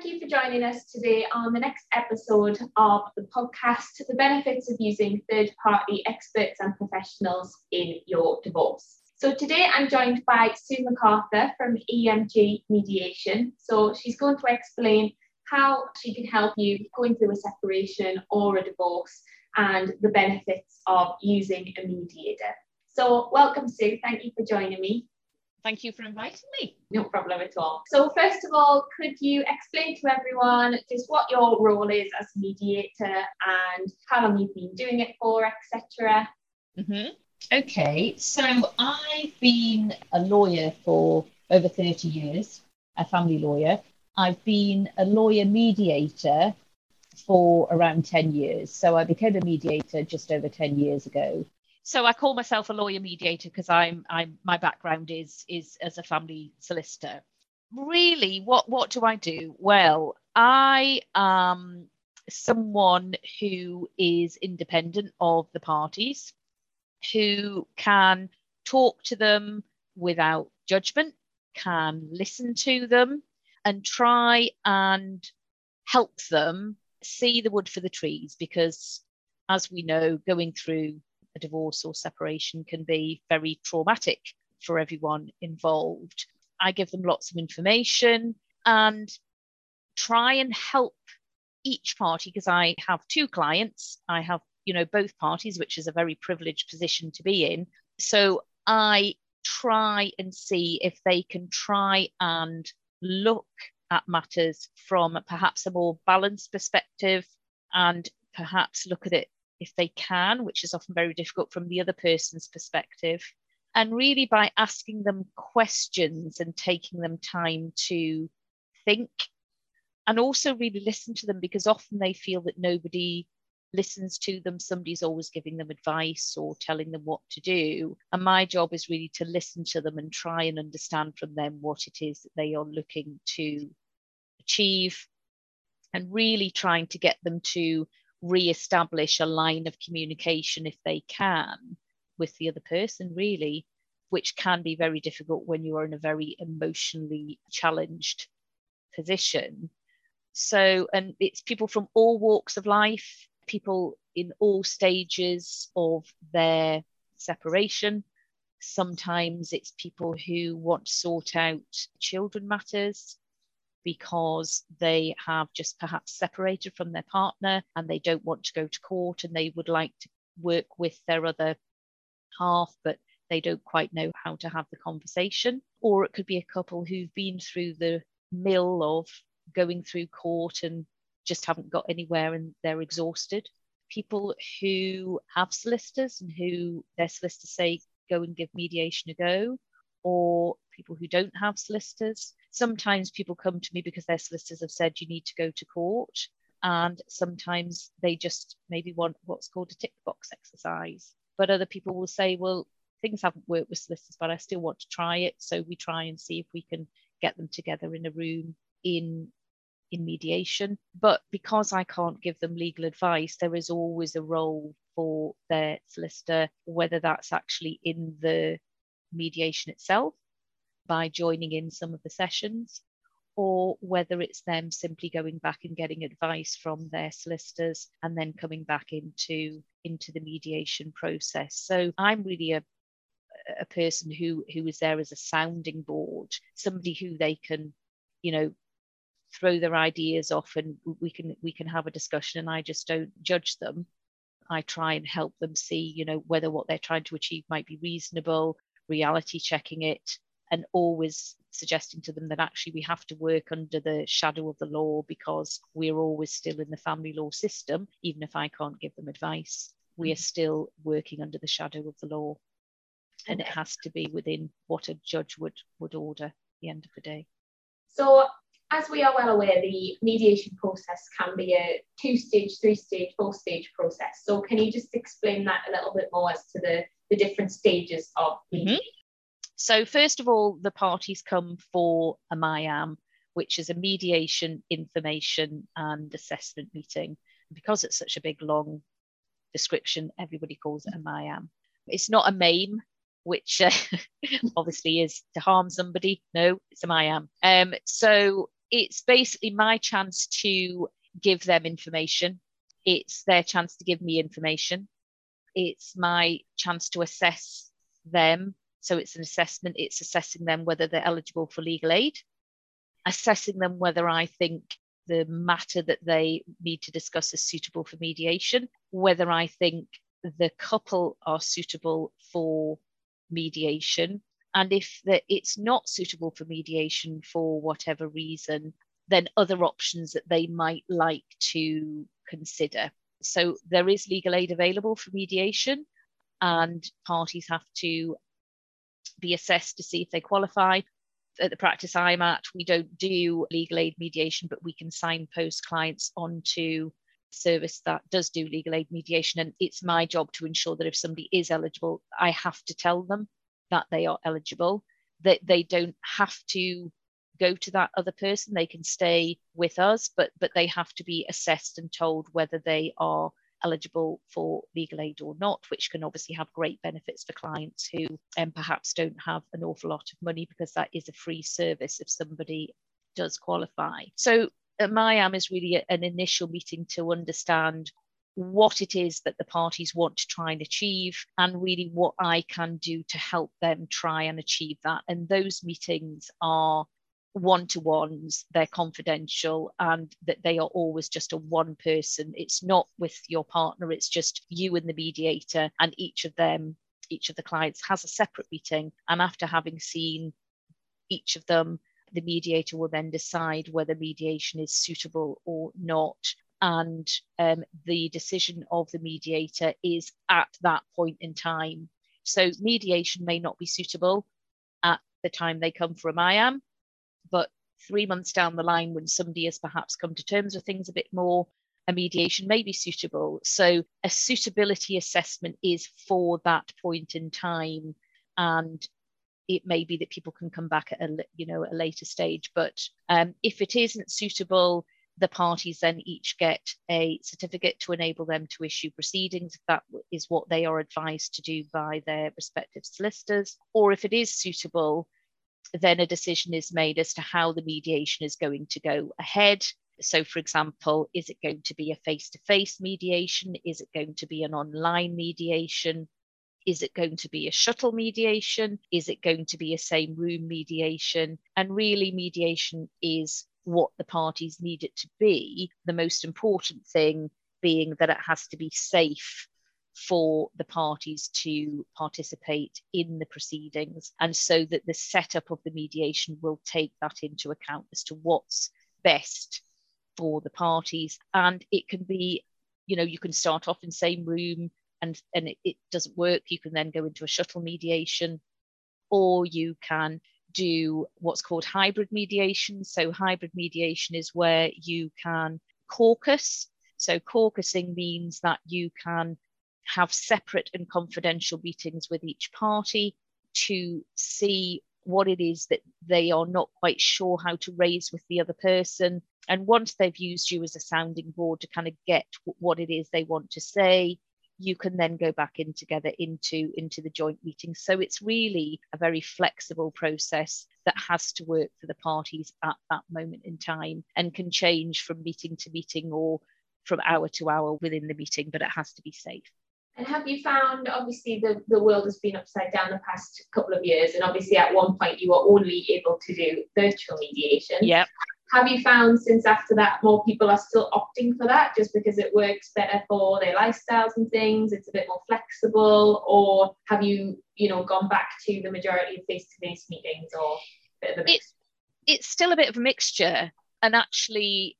you for joining us today on the next episode of the podcast, The Benefits of Using Third-Party Experts and Professionals in Your Divorce. So today I'm joined by Sue MacArthur from EMG Mediation. So she's going to explain how she can help you going through a separation or a divorce and the benefits of using a mediator. So welcome, Sue. Thank you for joining me. Thank you for inviting me. No problem at all. So first of all, could you explain to everyone just what your role is as a mediator and how long you've been doing it for, etc.? Okay, so I've been a lawyer for over 30 years, a family lawyer. I've been a lawyer mediator for around 10 years. So I became a mediator just over 10 years ago. So I call myself a lawyer mediator because my background is as a family solicitor. Really, what do I do? Well, I am someone who is independent of the parties, who can talk to them without judgment, can listen to them and try and help them see the wood for the trees, because as we know, going through a divorce or separation can be very traumatic for everyone involved. I give them lots of information and try and help each party, because I have two clients. I have, both parties, which is a very privileged position to be in. So I try and see if they can try and look at matters from perhaps a more balanced perspective, and perhaps look at it, if they can, which is often very difficult, from the other person's perspective. And really by asking them questions and taking them time to think, and also really listen to them, because often they feel that nobody listens to them. Somebody's always giving them advice or telling them what to do. And my job is really to listen to them and try and understand from them what it is that they are looking to achieve, and really trying to get them to re-establish a line of communication, if they can, with the other person, really, which can be very difficult when you are in a very emotionally challenged position. So, and it's people from all walks of life, people in all stages of their separation. Sometimes it's people who want to sort out children matters because they have just perhaps separated from their partner and they don't want to go to court, and they would like to work with their other half, but they don't quite know how to have the conversation. Or it could be a couple who've been through the mill of going through court and just haven't got anywhere and they're exhausted. People who have solicitors and who their solicitors say, go and give mediation a go, or people who don't have solicitors. Sometimes people come to me because their solicitors have said you need to go to court, and sometimes they just maybe want what's called a tick box exercise. But other people will say, well, things haven't worked with solicitors, but I still want to try it. So we try and see if we can get them together in a room in mediation. But because I can't give them legal advice, there is always a role for their solicitor, whether that's actually in the mediation itself by joining in some of the sessions, or whether it's them simply going back and getting advice from their solicitors and then coming back into the mediation process. So I'm really a person who is there as a sounding board, somebody who they can, throw their ideas off, and we can have a discussion, and I just don't judge them. I try and help them see, whether what they're trying to achieve might be reasonable, reality checking it, and always suggesting to them that actually we have to work under the shadow of the law, because we're always still in the family law system. Even if I can't give them advice, we are still working under the shadow of the law, and it has to be within what a judge would order at the end of the day. So as we are well aware, the mediation process can be a 2-stage, 3-stage, 4-stage process. So can you just explain that a little bit more as to the different stages of mediation? So first of all, the parties come for a MIAM, which is a mediation, information and assessment meeting. Because it's such a big, long description, everybody calls it a MIAM. It's not a MAME, which obviously is to harm somebody. No, it's a MIAM. So it's basically my chance to give them information. It's their chance to give me information. It's my chance to assess them. So it's an assessment. It's assessing them whether they're eligible for legal aid, assessing them whether I think the matter that they need to discuss is suitable for mediation, whether I think the couple are suitable for mediation. And if it's not suitable for mediation for whatever reason, then other options that they might like to consider. So there is legal aid available for mediation, and parties have to be assessed to see if they qualify. At the practice I'm at, we don't do legal aid mediation, but we can signpost clients onto a service that does do legal aid mediation. And it's my job to ensure that if somebody is eligible, I have to tell them that they are eligible, that they don't have to go to that other person. They can stay with us, but they have to be assessed and told whether they are eligible for legal aid or not, which can obviously have great benefits for clients who perhaps don't have an awful lot of money, because that is a free service if somebody does qualify. So MIAM is really an initial meeting to understand what it is that the parties want to try and achieve, and really what I can do to help them try and achieve that. And those meetings are one-to-ones, they're confidential, and that they are always just a one person. It's not with your partner, it's just you and the mediator, and each of the clients has a separate meeting. And after having seen each of them, the mediator will then decide whether mediation is suitable or not. And the decision of the mediator is at that point in time. So mediation may not be suitable at the time they come for a MIAM, but 3 months down the line, when somebody has perhaps come to terms with things a bit more, a mediation may be suitable. So a suitability assessment is for that point in time, and it may be that people can come back at a later stage. But if it isn't suitable, the parties then each get a certificate to enable them to issue proceedings, if that is what they are advised to do by their respective solicitors. Or if it is suitable, then a decision is made as to how the mediation is going to go ahead. So, for example, is it going to be a face-to-face mediation? Is it going to be an online mediation? Is it going to be a shuttle mediation? Is it going to be a same room mediation? And really, mediation is what the parties need it to be. The most important thing being that it has to be safe for the parties to participate in the proceedings, and so that the setup of the mediation will take that into account as to what's best for the parties. And it can be, you can start off in same room and it doesn't work. You can then go into a shuttle mediation, or you can do what's called hybrid mediation. So hybrid mediation is where you can caucus. So caucusing means that you can have separate and confidential meetings with each party to see what it is that they are not quite sure how to raise with the other person. And once they've used you as a sounding board to kind of get what it is they want to say, you can then go back in together into the joint meeting. So it's really a very flexible process that has to work for the parties at that moment in time, and can change from meeting to meeting or from hour to hour within the meeting, but it has to be safe. And have you found, obviously the world has been upside down the past couple of years, and obviously at one point you were only able to do virtual mediation. Yeah. Have you found since after that more people are still opting for that just because it works better for their lifestyles and things, it's a bit more flexible? Or have you, gone back to the majority of face-to-face meetings, or a bit of a mix? It's still a bit of a mixture. And actually,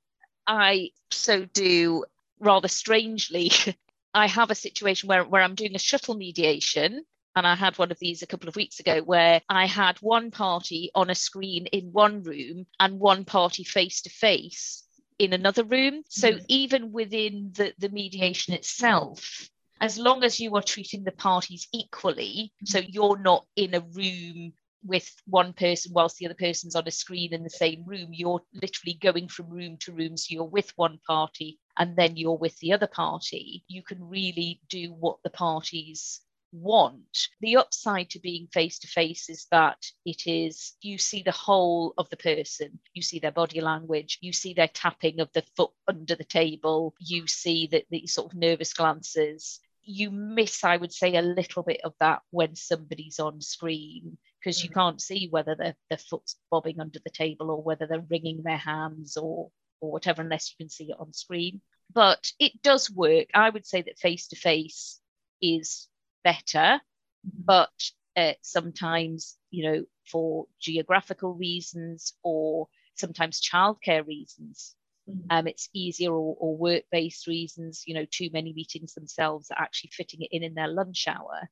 I so do rather strangely. I have a situation where I'm doing a shuttle mediation, and I had one of these a couple of weeks ago where I had one party on a screen in one room and one party face-to-face in another room. So even within the mediation itself, as long as you are treating the parties equally, so you're not in a room with one person whilst the other person's on a screen in the same room, you're literally going from room to room. So you're with one party and then you're with the other party. You can really do what the parties want. The upside to being face to face is that you see the whole of the person. You see their body language, you see their tapping of the foot under the table, you see the sort of nervous glances. You miss, I would say, a little bit of that when somebody's on screen, because you can't see whether their foot's bobbing under the table or whether they're wringing their hands or whatever, unless you can see it on screen. But it does work. I would say that face to face is better, but sometimes, for geographical reasons or sometimes childcare reasons, it's easier, or work-based reasons, too many meetings themselves are actually fitting it in their lunch hour,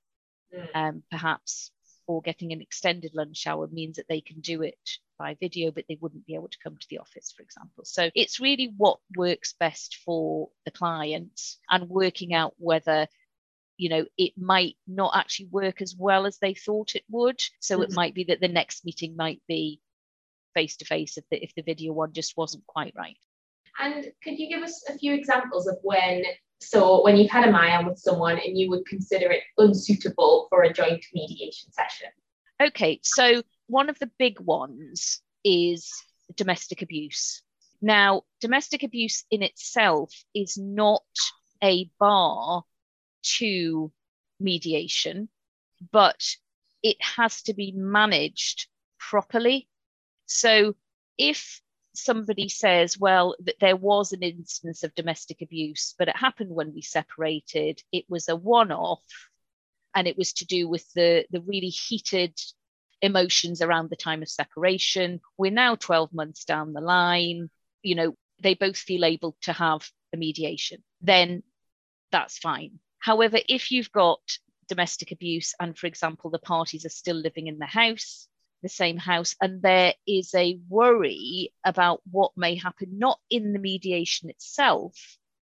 perhaps, or getting an extended lunch hour means that they can do it by video, but they wouldn't be able to come to the office, for example. So it's really what works best for the client, and working out whether it might not actually work as well as they thought it would. So it might be that the next meeting might be face to face if the video one just wasn't quite right. And could you give us a few examples of when you've had a MIAM with someone and you would consider it unsuitable for a joint mediation session? Okay, so one of the big ones is domestic abuse. Now, domestic abuse in itself is not a bar to mediation, but it has to be managed properly. So if somebody says, well, that there was an instance of domestic abuse, but it happened when we separated, it was a one-off, and it was to do with the really heated emotions around the time of separation. We're now 12 months down the line, they both feel able to have a mediation, then that's fine. However, if you've got domestic abuse and, for example, the parties are still living in the same house, and there is a worry about what may happen, not in the mediation itself,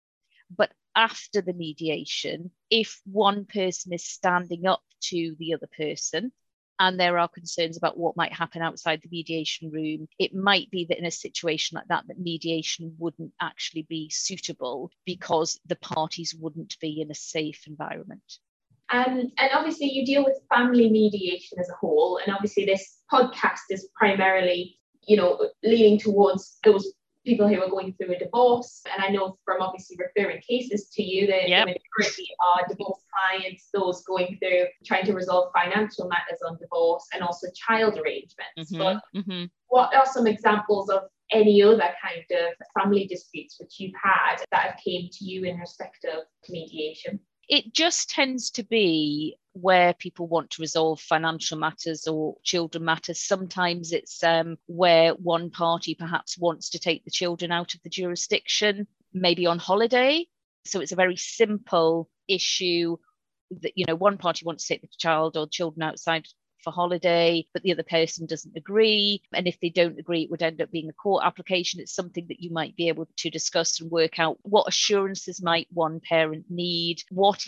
but after the mediation, if one person is standing up to the other person, and there are concerns about what might happen outside the mediation room, it might be that in a situation like that mediation wouldn't actually be suitable because the parties wouldn't be in a safe environment. And obviously you deal with family mediation as a whole, and obviously this podcast is primarily, leaning towards those people who are going through a divorce. And I know from obviously referring cases to you that the majority are divorce clients, those going through trying to resolve financial matters on divorce, and also child arrangements. But what are some examples of any other kind of family disputes which you've had that have came to you in respect of mediation? It just tends to be where people want to resolve financial matters or children matters. Sometimes it's where one party perhaps wants to take the children out of the jurisdiction, maybe on holiday. So it's a very simple issue that, one party wants to take the child or children outside for holiday, but the other person doesn't agree. And if they don't agree, it would end up being a court application. It's something that you might be able to discuss and work out what assurances might one parent need, what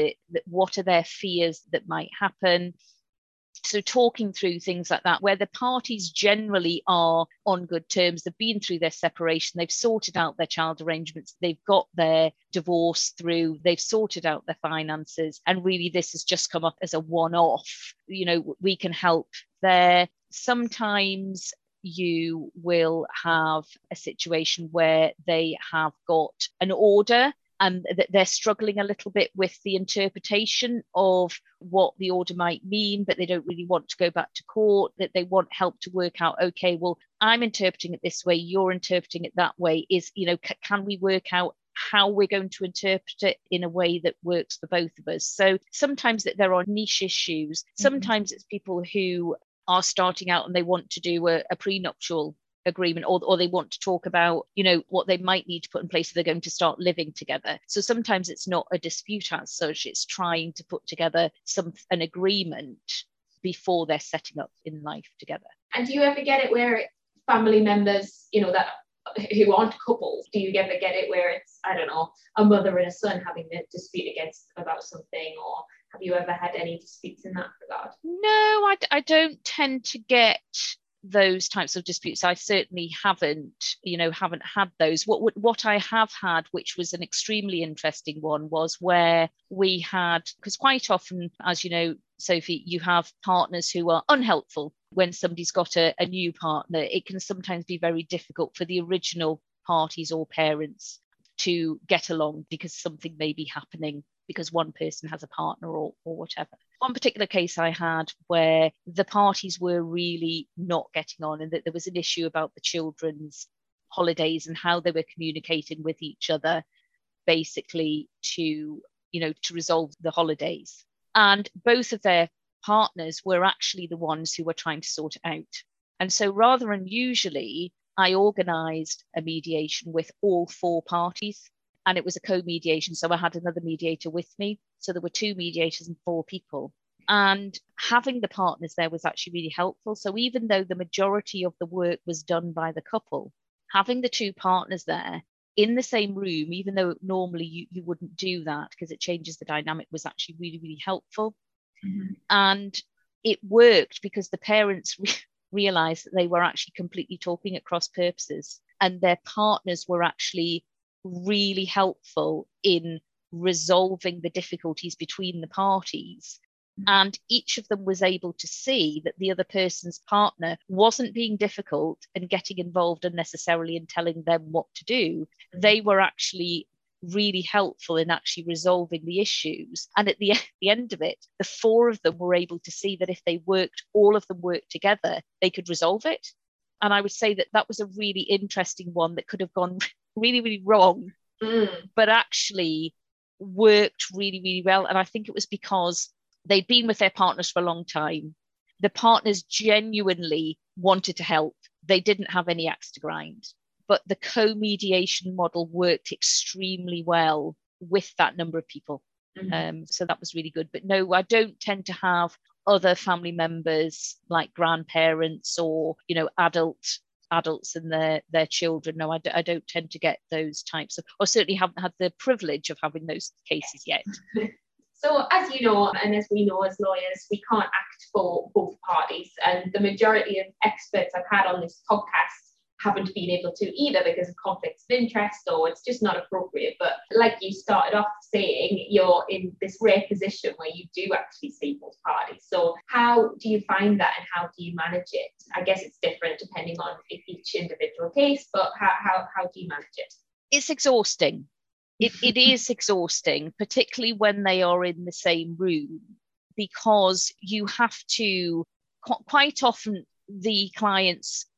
are their fears that might happen. So talking through things like that, where the parties generally are on good terms, they've been through their separation, they've sorted out their child arrangements, they've got their divorce through, they've sorted out their finances, and really this has just come up as a one-off. We can help there. Sometimes you will have a situation where they have got an order and they're struggling a little bit with the interpretation of what the order might mean, but they don't really want to go back to court, that they want help to work out, okay, well, I'm interpreting it this way, you're interpreting it that way. Can we work out how we're going to interpret it in a way that works for both of us? So sometimes that there are niche issues. Sometimes it's people who are starting out and they want to do a prenuptial agreement, or they want to talk about, what they might need to put in place if they're going to start living together. So sometimes it's not a dispute as such, it's trying to put together an agreement before they're setting up in life together. And do you ever get it where family members, that who aren't couples, do you ever get it where it's, I don't know, a mother and a son having a dispute about something, or have you ever had any disputes in that regard? No, I don't tend to get those types of disputes. I certainly haven't had those. What I have had, which was an extremely interesting one, was where we had, because quite often, as you know, Sophie, you have partners who are unhelpful. When somebody's got a new partner, it can sometimes be very difficult for the original parties or parents to get along because something may be happening because one person has a partner or whatever. One particular case I had where the parties were really not getting on, and that there was an issue about the children's holidays and how they were communicating with each other, basically to resolve the holidays. And both of their partners were actually the ones who were trying to sort it out. And so rather unusually, I organised a mediation with all 4 parties, and it was a co-mediation. So I had another mediator with me. So there were 2 mediators and 4 people. And having the partners there was actually really helpful. So even though the majority of the work was done by the couple, having the 2 partners there in the same room, even though normally you wouldn't do that because it changes the dynamic, was actually really, really helpful. Mm-hmm. And it worked because the parents realized that they were actually completely talking at cross purposes, and their partners were actually really helpful in resolving the difficulties between the parties. And each of them was able to see that the other person's partner wasn't being difficult and getting involved unnecessarily and telling them what to do. They were actually really helpful in actually resolving the issues. And at the end of it, the 4 of them were able to see that if they all of them worked together, they could resolve it. And I would say that was a really interesting one that could have gone really, really wrong, but actually worked really, really well. And I think it was because they'd been with their partners for a long time. The partners genuinely wanted to help. They didn't have any axe to grind. But the co-mediation model worked extremely well with that number of people. Mm-hmm. So that was really good. But no, I don't tend to have other family members like grandparents or, adults and their children. No, I don't tend to get those types of, or certainly haven't had the privilege of having those cases yet. So as you know, and as we know as lawyers, we can't act for both parties. And the majority of experts I've had on this podcast haven't been able to either because of conflicts of interest, or it's just not appropriate. But like you started off saying, you're in this rare position where you do actually see both parties. So how do you find that, and how do you manage it? I guess it's different depending on each individual case, but how do you manage it? It's exhausting. It is exhausting, particularly when they are in the same room, because you have to, quite often the clients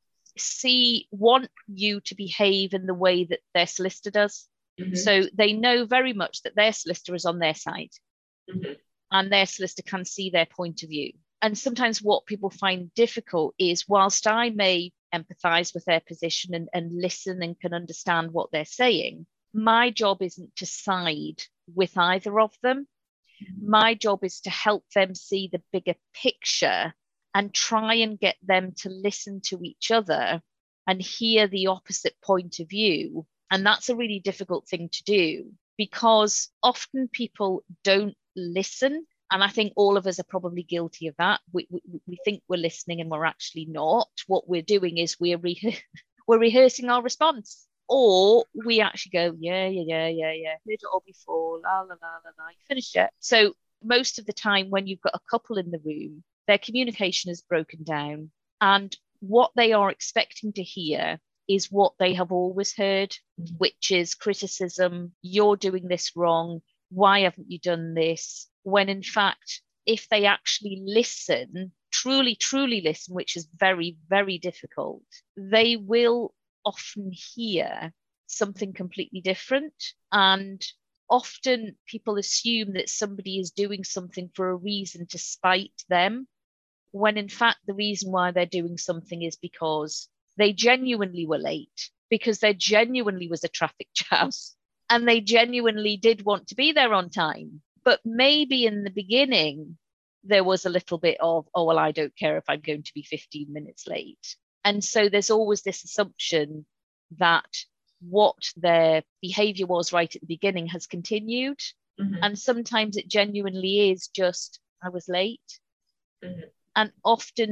want you to behave in the way that their solicitor does. Mm-hmm. So they know very much that their solicitor is on their side, mm-hmm. and their solicitor can see their point of view. And sometimes what people find difficult is, whilst I may empathise with their position and listen and can understand what they're saying, my job isn't to side with either of them. My job is to help them see the bigger picture and try and get them to listen to each other and hear the opposite point of view. And that's a really difficult thing to do, because often people don't listen. And I think all of us are probably guilty of that. We think we're listening and we're actually not. What we're doing is we're rehearsing our response. Or we actually go, yeah, heard it all before, la, la, la, la, la, you finished it. So most of the time when you've got a couple in the room, their communication is broken down. And what they are expecting to hear is what they have always heard, which is criticism. You're doing this wrong. Why haven't you done this? When in fact, if they actually listen, truly listen, which is very, very difficult, they will often hear something completely different. And often people assume that somebody is doing something for a reason to spite them, when in fact the reason why they're doing something is because they genuinely were late, because there genuinely was a traffic jam, and they genuinely did want to be there on time. But maybe in the beginning there was a little bit of, oh, well, I don't care if I'm going to be 15 minutes late. And so there's always this assumption that what their behavior was right at the beginning has continued. Mm-hmm. And sometimes it genuinely is just, I was late. Mm-hmm. And often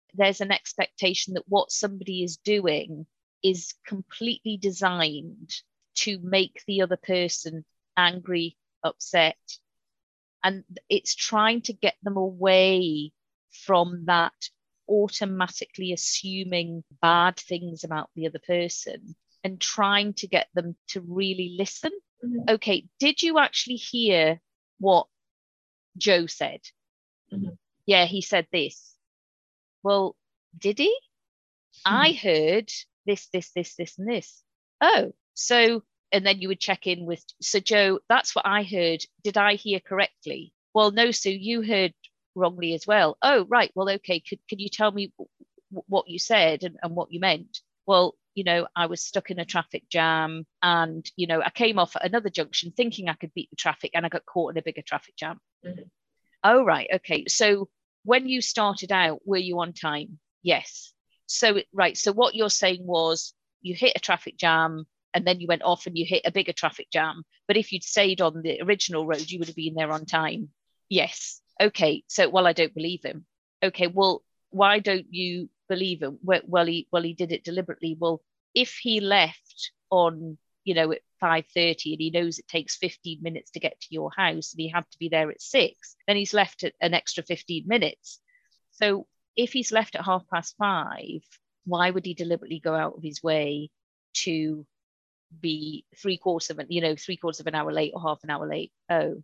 there's an expectation that what somebody is doing is completely designed to make the other person angry, upset. And it's trying to get them away from that automatically assuming bad things about the other person and trying to get them to really listen. Mm-hmm. Okay, did you actually hear what Joe said? Mm-hmm. Yeah, he said this. Well, did he? I heard this, and this. Oh, so, and then you would check in with, so Joe, that's what I heard. Did I hear correctly? Well, no, Sue, you heard wrongly as well. Oh, right. Well, okay. Could you tell me what you said and what you meant? Well, I was stuck in a traffic jam and, I came off at another junction thinking I could beat the traffic and I got caught in a bigger traffic jam. Mm-hmm. Oh, right. Okay. So when you started out, were you on time? Yes. So, right. So what you're saying was you hit a traffic jam and then you went off and you hit a bigger traffic jam. But if you'd stayed on the original road, you would have been there on time. Yes. Okay. So, well, I don't believe him. Okay. Well, why don't you believe him? Well, he did it deliberately. Well, if he left on, at 5:30 and he knows it takes 15 minutes to get to your house and he had to be there at 6, then he's left at an extra 15 minutes. So if he's left at 5:30, why would he deliberately go out of his way to be three-quarters of an hour late or half an hour late? Oh,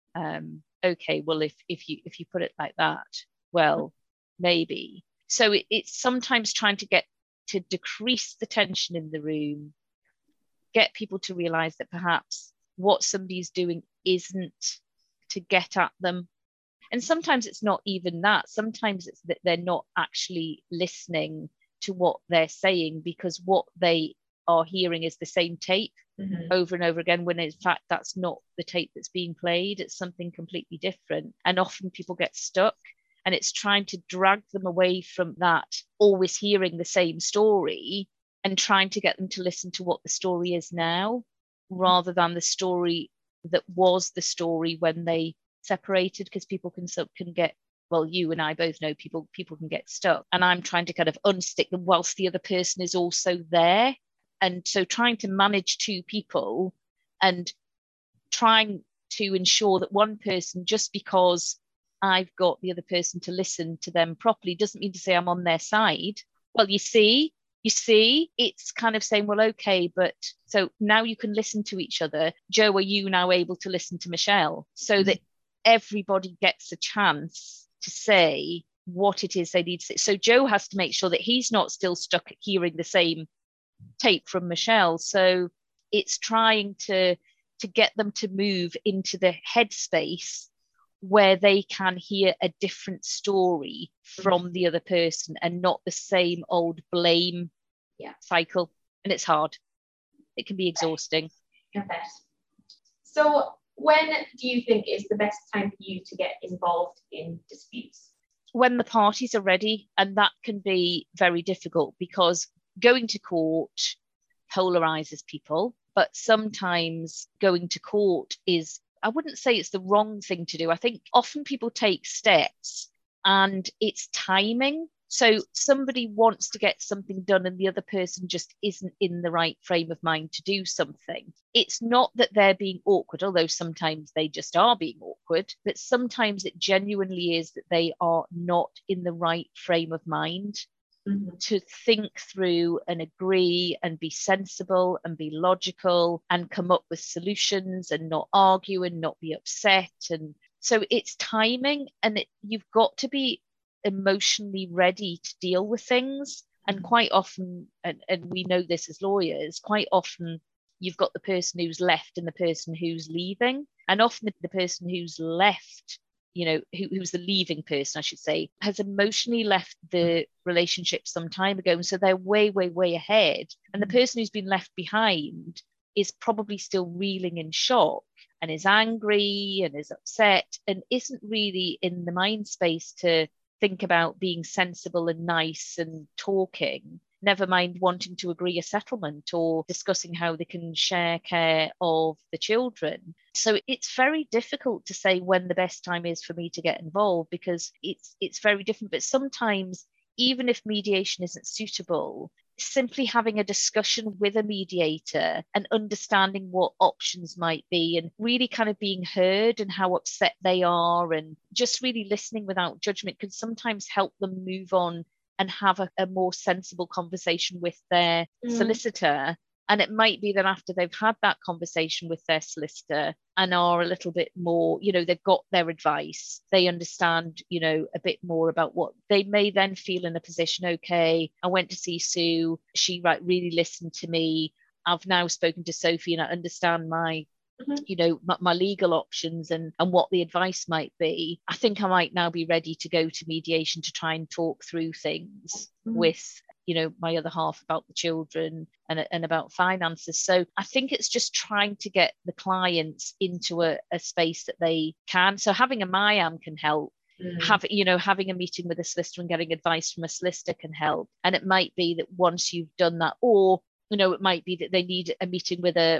okay. Well, if you put it like that, well, maybe. So it's sometimes trying to get to decrease the tension in the room, get people to realize that perhaps what somebody's doing isn't to get at them. And sometimes it's not even that. Sometimes it's that they're not actually listening to what they're saying because what they are hearing is the same tape over and over again, when in fact that's not the tape that's being played. It's something completely different. And often people get stuck, and it's trying to drag them away from that, always hearing the same story, and trying to get them to listen to what the story is now, rather than the story that was the story when they separated, because people can get, well, you and I both know people can get stuck, and I'm trying to kind of unstick them whilst the other person is also there. And so trying to manage two people and trying to ensure that one person, just because I've got the other person to listen to them properly, doesn't mean to say I'm on their side. Well, you see, it's kind of saying, well, okay, but so now you can listen to each other. Joe, are you now able to listen to Michelle? So that everybody gets a chance to say what it is they need to say. So Joe has to make sure that he's not still stuck hearing the same tape from Michelle. So it's trying to get them to move into the headspace where they can hear a different story from the other person and not the same old blame cycle. And it's hard. It can be exhausting. Okay. So when do you think is the best time for you to get involved in disputes? When the parties are ready, and that can be very difficult because going to court polarizes people, but sometimes going to court is, I wouldn't say it's the wrong thing to do. I think often people take steps and it's timing. So somebody wants to get something done and the other person just isn't in the right frame of mind to do something. It's not that they're being awkward, although sometimes they just are being awkward, but sometimes it genuinely is that they are not in the right frame of mind to think through and agree and be sensible and be logical and come up with solutions and not argue and not be upset. And so it's timing, and you've got to be emotionally ready to deal with things. And quite often, and we know this as lawyers, quite often you've got the person who's left and the person who's leaving. And often the person who's left, who's the leaving person, I should say, has emotionally left the relationship some time ago. And so they're way, way, way ahead. And the person who's been left behind is probably still reeling in shock and is angry and is upset and isn't really in the mind space to think about being sensible and nice and talking, never mind wanting to agree a settlement or discussing how they can share care of the children. So it's very difficult to say when the best time is for me to get involved, because it's very different. But sometimes even if mediation isn't suitable, simply having a discussion with a mediator and understanding what options might be, and really kind of being heard and how upset they are, and just really listening without judgment can sometimes help them move on and have a more sensible conversation with their solicitor. And it might be that after they've had that conversation with their solicitor and are a little bit more, they've got their advice, they understand, a bit more about what they may then feel in a position. Okay, I went to see Sue. She really listened to me. I've now spoken to Sophie and I understand my my legal options and what the advice might be. I think I might now be ready to go to mediation to try and talk through things with my other half about the children and about finances. So I think it's just trying to get the clients into a space that they can. So having a MyAM can help. Having a meeting with a solicitor and getting advice from a solicitor can help. And it might be that once you've done that, or it might be that they need a meeting with an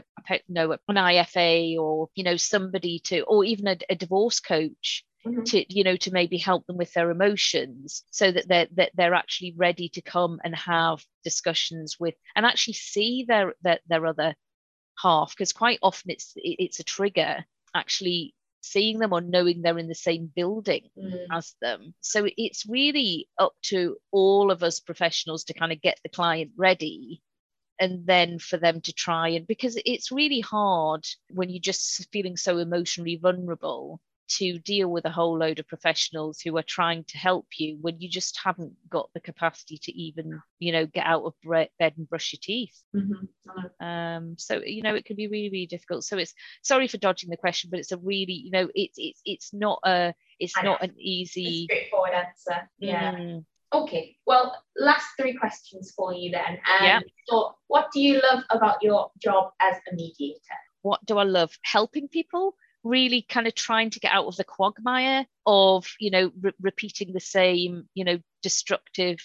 IFA, or somebody or even a divorce coach to maybe help them with their emotions, so that they're actually ready to come and have discussions with and actually see their other half, because quite often it's a trigger actually seeing them or knowing they're in the same building as them. So it's really up to all of us professionals to kind of get the client ready, and then for them to try, and because it's really hard when you're just feeling so emotionally vulnerable to deal with a whole load of professionals who are trying to help you when you just haven't got the capacity to even get out of bed and brush your teeth. So it can be really, really difficult. So it's, sorry for dodging the question, but it's a really it's not an easy, straightforward answer. Okay, well, last 3 questions for you then. So what do you love about your job as a mediator? What do I love? Helping people, really kind of trying to get out of the quagmire of, repeating the same, destructive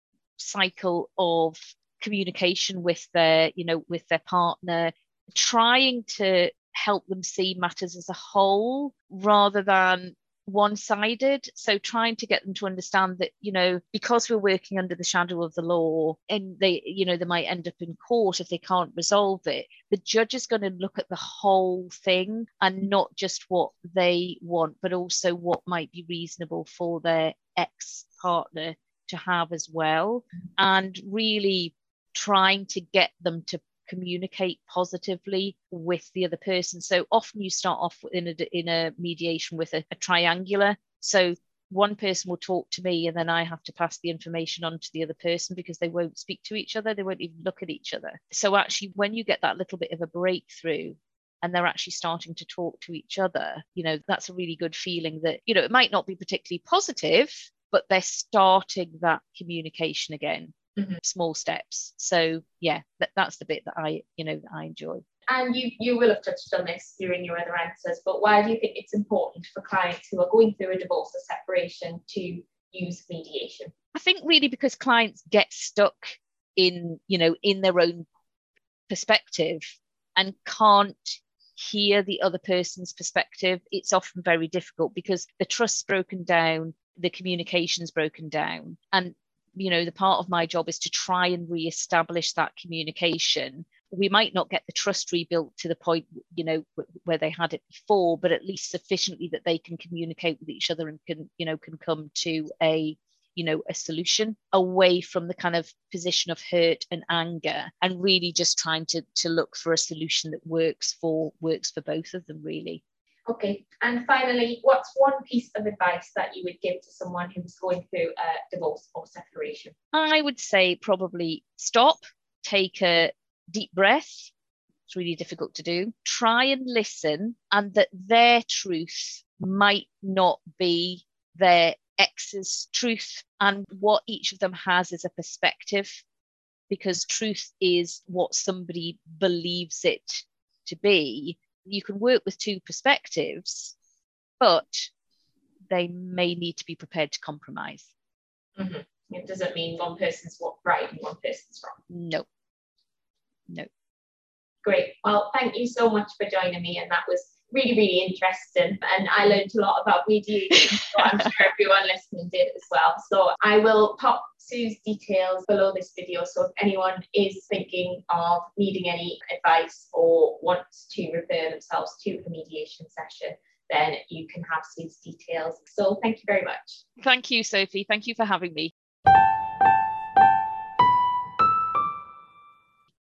cycle of communication with their partner, trying to help them see matters as a whole rather than one-sided. So trying to get them to understand that because we're working under the shadow of the law, and they might end up in court if they can't resolve it, the judge is going to look at the whole thing and not just what they want, but also what might be reasonable for their ex-partner to have as well, and really trying to get them to communicate positively with the other person. So often you start off in a mediation with a triangular. So one person will talk to me and then I have to pass the information on to the other person, because they won't speak to each other. They won't even look at each other. So actually, when you get that little bit of a breakthrough and they're actually starting to talk to each other, that's a really good feeling that, it might not be particularly positive, but they're starting that communication again. Small steps. So yeah, that's the bit that I enjoy. And you will have touched on this during your other answers, but why do you think it's important for clients who are going through a divorce or separation to use mediation? I think really because clients get stuck in their own perspective and can't hear the other person's perspective. It's often very difficult because the trust's broken down, the communication's broken down, and the part of my job is to try and re-establish that communication. We might not get the trust rebuilt to the point, where they had it before, but at least sufficiently that they can communicate with each other and can come to a solution away from the kind of position of hurt and anger, and really just trying to look for a solution that works for both of them, really. Okay, and finally, what's one piece of advice that you would give to someone who's going through a divorce or separation? I would say probably stop, take a deep breath. It's really difficult to do. Try and listen, and that their truth might not be their ex's truth, and what each of them has is a perspective, because truth is what somebody believes it to be. You can work with 2 perspectives, but they may need to be prepared to compromise. It doesn't mean one person's right and one person's wrong. No. Great. Well, thank you so much for joining me, and that was really, really interesting, and I learned a lot about mediation, so I'm sure everyone listening did as well. So I will pop Sue's details below this video, so if anyone is thinking of needing any advice or wants to refer themselves to a mediation session, then you can have Sue's details. So thank you very much. Thank you, Sophie. Thank you for having me.